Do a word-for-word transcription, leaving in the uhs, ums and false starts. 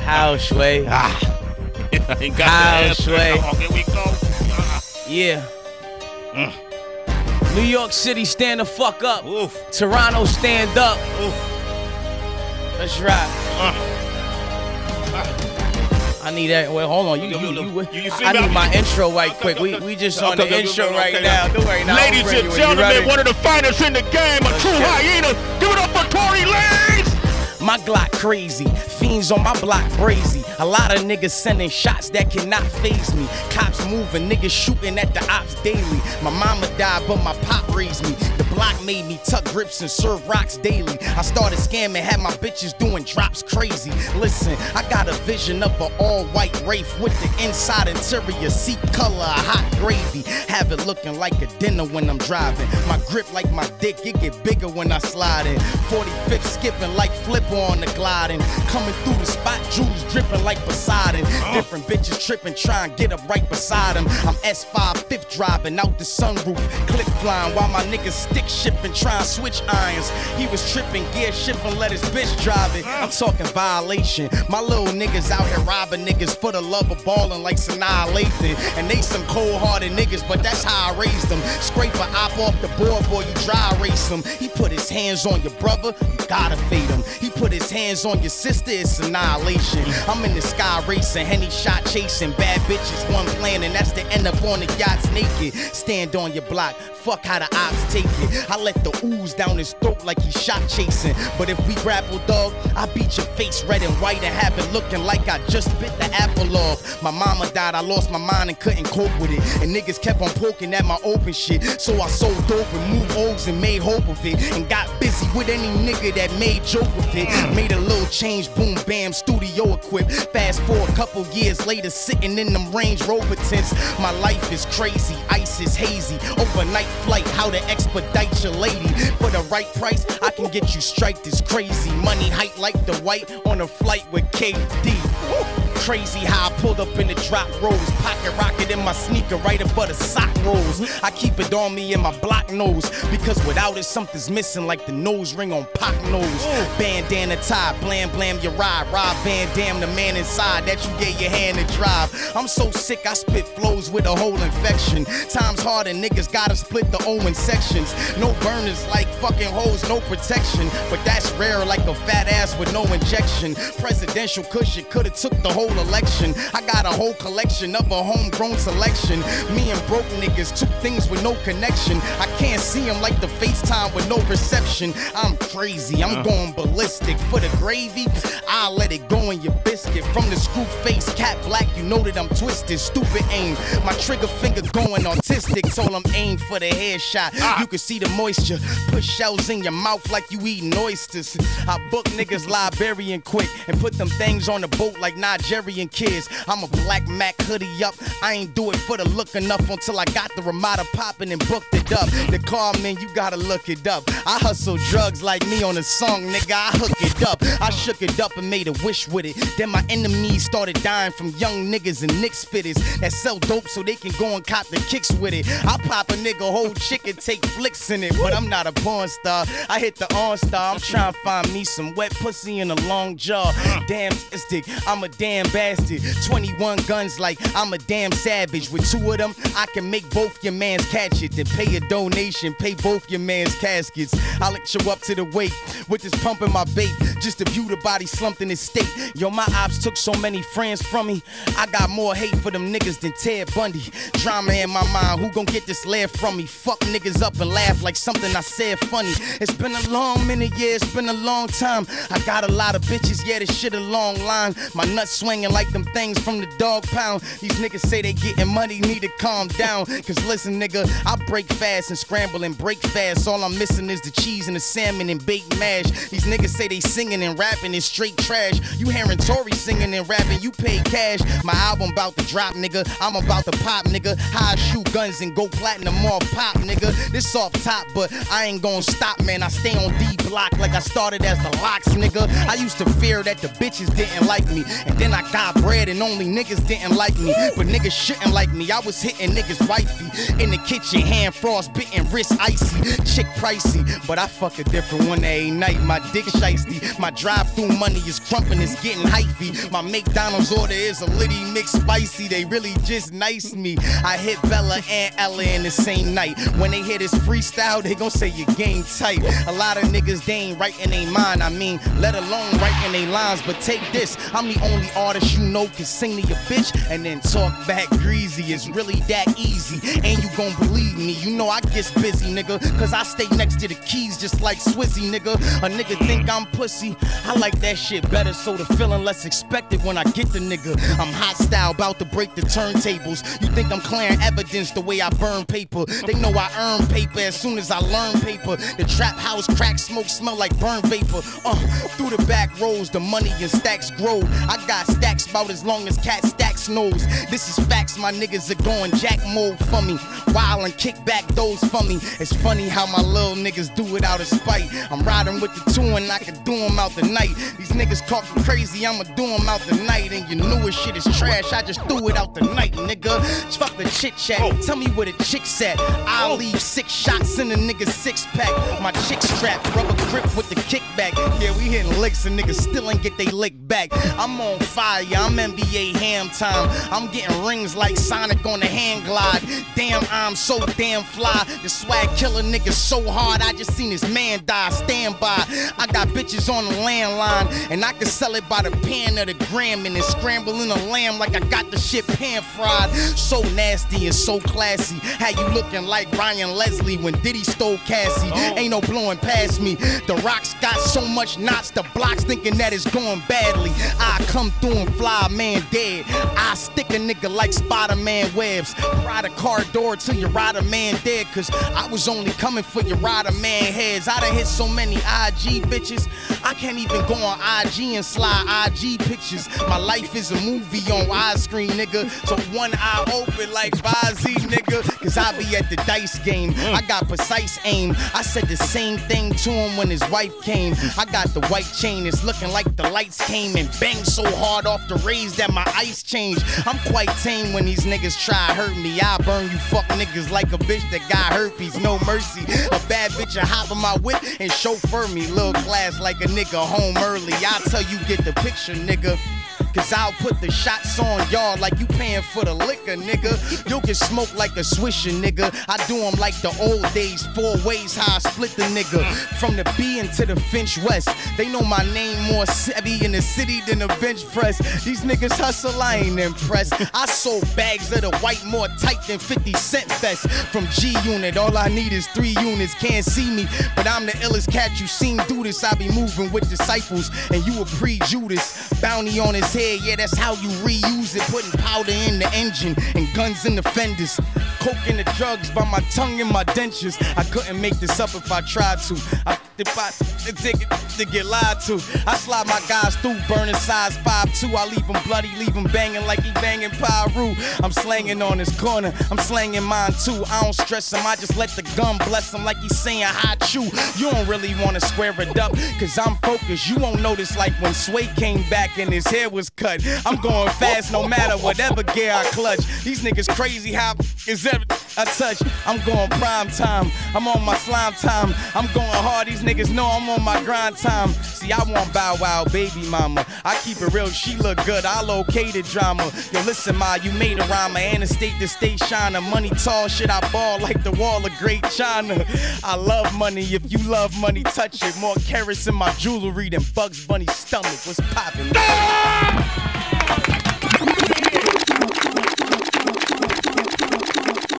How, Sway? Ah. I ain't got How, the answer. Sway? Come on, here we go. Uh, Yeah. mm. New York City, stand the fuck up. Oof. Toronto, stand up. Oof. Let's ride. Uh. I need that. Well, hold on. You, you, you, you, You- you see I me? need my intro right Okay, quick. okay, We okay. we just Okay, on the okay, intro okay, right okay. now. Don't worry. Now Ladies I'll bring and you in. You gentlemen, ready? one of the finest in the game, a Let's true get it. hyena. Give it up for Tory Lanez. My Glock crazy, fiends on my block brazy. A lot of niggas sending shots that cannot phase me. Cops moving, niggas shooting at the ops daily. My mama died, but my pop raised me. The block made me tuck grips and serve rocks daily. I started scamming, had my bitches doing drops crazy. Listen, I got a vision of an all-white Wraith with the inside interior seat color of hot gravy. Have it looking like a dinner when I'm driving. My grip like my dick, it get bigger when I slide in. forty-fifth skipping like Flipper on the gliding. Coming through the spot, jewels dripping like Poseidon. Different bitches tripping, trying to get up right beside them. I'm S five fifth driving out the sunroof, clip flying while my niggas stick shifting, trying to switch irons. He was tripping, gear shifting, let his bitch drive it. I'm talking violation. My little niggas out here robbing niggas for the love of ballin' like Sanaa Lathan. And they some cold-hearted niggas, but that's how I raised them. Scrape a op off the board, boy, you dry erase him. He put his hands on your brother, you gotta fade him. He put his hands on your sister, it's annihilation. I'm in the sky racing, Henny shot chasing, bad bitches, one plan, and that's to end up on the yachts naked. Stand on your block, fuck how the ops take it. I let the ooze down his throat like he shot chasing. But if we grapple, dog, I beat your face red and white and have it looking like I just bit the apple off. My mama died, I lost my mind and couldn't cope with it. And niggas kept on poking at my open shit. So I sold dope and moved O's and made hope of it. And got busy with any nigga that made joke with it. Made a little change, boom, bam, studio equipped. Fast forward a couple years later, sitting in them Range Rover tents. My life is crazy, ice is hazy. Overnight flight, how to expedite your lady. For the right price, I can get you striped as crazy. Money height like the white on a flight with K D. Crazy how I pulled up in the drop rolls. Pocket rocket in my sneaker right above the sock rolls. I keep it on me in my block nose, because without it something's missing like the nose ring on Pac nose. Bandana tie, blam blam your ride. Rob Van Dam, the man inside that you gave your hand to drive. I'm so sick I spit flows with a whole infection. Times hard and niggas gotta split the O in sections. No burners like fucking hoes, no protection. But that's rare like a fat ass with no injection. Presidential cushion coulda took the whole election. I got a whole collection of a homegrown selection. Me and broke niggas, two things with no connection. I can't see them like the FaceTime with no reception. I'm crazy, I'm going ballistic. For the gravy, I'll let it go in your biscuit. From the screw face, cat black, you know that I'm twisted. Stupid aim, my trigger finger going autistic. Told I'm aim for the headshot. You can see the moisture. Put shells in your mouth like you eating oysters. I book niggas Liberian quick and put them things on the boat like Nigerian kids. I'm a black Mac hoodie up. I ain't do it for the look enough until I got the Ramada popping and booked it up. The car, man, you gotta look it up. I hustle drugs like me on a song, nigga. I hook it up. I shook it up and made a wish with it. Then my enemies started dying from young niggas and Knicks fitters that sell dope so they can go and cop the kicks with it. I pop a nigga whole chick and take flicks in it, but I'm not a porn star. I hit the OnStar. I'm trying to find me some wet pussy in a long jaw. Damn stick, I'm a damn bastard. twenty-one guns like I'm a damn savage. With two of them, I can make both your mans catch it. Then pay a donation, pay both your mans caskets. I'll let you up to the wake with this pump in my bait, just to view the body slumped in his state. Yo, my ops took so many friends from me. I got more hate for them niggas than Ted Bundy. Drama in my mind, who gon' get this laugh from me? Fuck niggas up and laugh like something I said funny. It's been a long minute, yeah, it's been a long time. I got a lot of bitches, yeah, this shit a long line. My nuts swinging like them things from the dog pound. These niggas say they getting money, need to calm down. Cause listen, nigga, I break fast and scramble and break fast. All I'm missing is the cheese and the salmon and baked mash. These niggas say they singing and rapping is straight trash. You hearing Tory singing and rapping, you pay cash. My album about to drop, nigga. I'm about to pop, nigga. How I shoot guns and go platinum off pop, nigga. This off top, but I ain't gon' stop, man. I stay on D block like I started as the locks, nigga. I used to fear that the bitches didn't like me, and then I I got bread and only niggas didn't like me. But niggas shouldn't like me. I was hitting niggas wifey in the kitchen, hand frost bitten, wrist icy, chick pricey. But I fuck a different one every night. My dick shiesty. My drive-through money is crumping, it's getting hyphy. My McDonald's order is a litty mixed spicy. They really just nice me. I hit Bella and Ella in the same night. When they hear this freestyle, they gon' say your game tight. A lot of niggas, they ain't right in they mind. I mean, let alone writing they lines. But take this, I'm the only artist you know can sing to your bitch and then talk back greasy. It's really that easy, and you gon' believe me. You know I get busy, nigga, cause I stay next to the keys just like Swizzy, nigga. A nigga think I'm pussy, I like that shit better, so the feeling less expected when I get the nigga. I'm hostile, about to break the turntables. You think I'm clearing evidence the way I burn paper. They know I earn paper as soon as I learn paper. The trap house crack smoke smell like burn vapor. Uh, through the back rows, the money and stacks grow. I got stacks about as long as cat stacks knows. This is facts, my niggas are going jack mode for me. Wild and kick back those for me. It's funny how my little niggas do it out of spite. I'm riding with the two and I can do them out the night. These niggas talking crazy, I'ma do them out the night. And your newest shit is trash, I just threw it out the night, nigga. Fuck the chit chat, oh. Tell me where the chick's at. I'll oh. leave six shots in a nigga's six pack. My chick strap, rubber grip with the kickback. Yeah, we hitting licks and niggas still ain't get they lick back. I'm on fire, I'm N B A ham time. I'm getting rings like Sonic on the hand glide. Damn, I'm so damn fly. The swag killer nigga so hard, I just seen his man die. Stand by, I got bitches on the landline, and I can sell it by the pan of the gram, and then scrambling a lamb like I got the shit pan fried. So nasty and so classy. How you looking like Ryan Leslie when Diddy stole Cassie? Oh. Ain't no blowing past me. The rocks got so much knots, the blocks thinking that it's going badly. I come through and fly a man dead. I stick a nigga like Spider-Man webs. Ride a car door till you ride a man dead, cause I was only coming for your rider man heads. I done hit so many I G bitches, I can't even go on I G and slide I G pictures. My life is a movie on widescreen, nigga. So one eye open like Bazzi, nigga, cause I be at the dice game. I got precise aim. I said the same thing to him when his wife came. I got the white chain, it's looking like the lights came and banged so hard off the rays that my ice changed. I'm quite tame when these niggas try to hurt me. I burn you fuck niggas like a bitch that got herpes, no mercy. A bad bitch will hop in my whip and chauffeur me. Little class like a nigga home early. I tell you get the picture, nigga. Cause I'll put the shots on y'all like you paying for the liquor, nigga. You can smoke like a swisher, nigga. I do them like the old days, four ways how I split the nigga. From the B into the Finch West. They know my name more savvy in the city than a bench press. These niggas hustle, I ain't impressed. I sold bags of the white more tight than fifty cent vest. From G Unit, all I need is three units. Can't see me, but I'm the illest cat you seen do this. I be moving with disciples, and you a pre-Judas. Bounty on his head. Yeah, that's how you reuse it. Putting powder in the engine and guns in the fenders. Coke in the drugs by my tongue and my dentures. I couldn't make this up if I tried to. I, if I take it to get lied to. I slide my guys through, burning size five two. I leave him bloody, leave him banging like he banging Pyru. I'm slanging on his corner, I'm slanging mine too. I don't stress him, I just let the gun bless him like he's saying hi chew. You don't really wanna square it up, cause I'm focused. You won't notice like when Sway came back and his hair was cut. I'm going fast no matter whatever gear I clutch. These niggas crazy how is every I touch. I'm going prime time, I'm on my slime time. I'm going hard, these niggas know I'm on my grind time. See, I want Bow Wow, baby mama. I keep it real, she look good, I locate the drama. Yo, listen, ma, you made a rhymer and a state to state shiner. Money tall, shit, I ball like the wall of Great China. I love money, if you love money, touch it. More carats in my jewelry than Bugs Bunny's stomach. What's poppin'?